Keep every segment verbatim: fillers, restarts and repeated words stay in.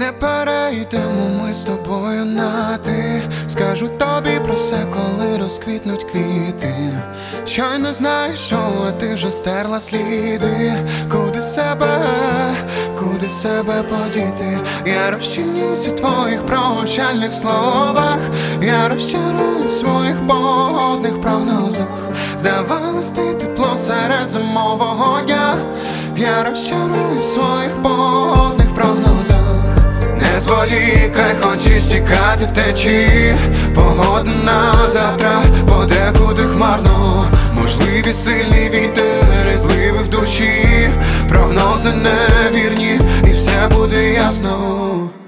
Не перейдемо ми з тобою на ти. Скажу тобі про все, коли розквітнуть квіти. Щойно знаєш, що а ти вже стерла сліди. Куди себе, куди себе подіти? Я розчинюсь у твоїх прощальних словах. Я розчаруюсь у своїх погодних прогнозах. Здавалось, ти тепло серед зимового дня. Я розчаруюсь у своїх погодних прогнозах. Не зволікай, хочеш тікати втечі. Погода на завтра подекуди хмарно. Можливі сильні вітер і зливи в душі. Прогнози невірні і все буде ясно.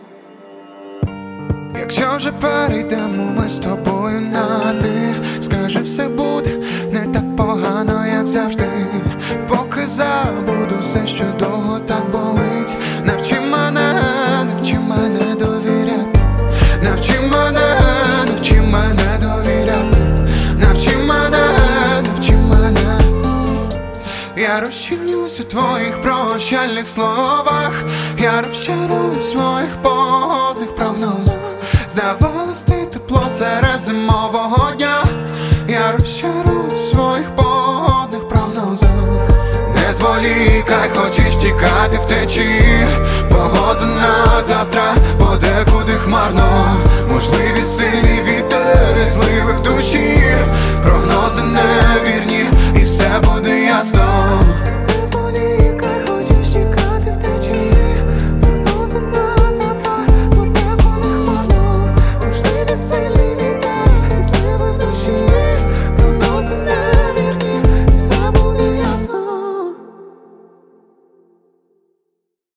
Якщо вже перейдемо ми з тобою на ти, скажи, все буде не так погано, як завжди. Поки забуду все, що довго так болить. Навчи мене, навчи мене довіряти. Навчи мене, навчи мене довіряти. Навчи мене, навчи мене. Я розчинюсь у твоїх прощальних словах. Я розчаруюсь у своїх погодних прогнозах. Здавалось, ти тепло серед зимового дня. Я розчаруюсь у своїх погодних прогнозах. Не зволікай, хочеш тікати втечі. Погода на завтра подекуди хмарно. Можливі сильні вітер і зливи в душі.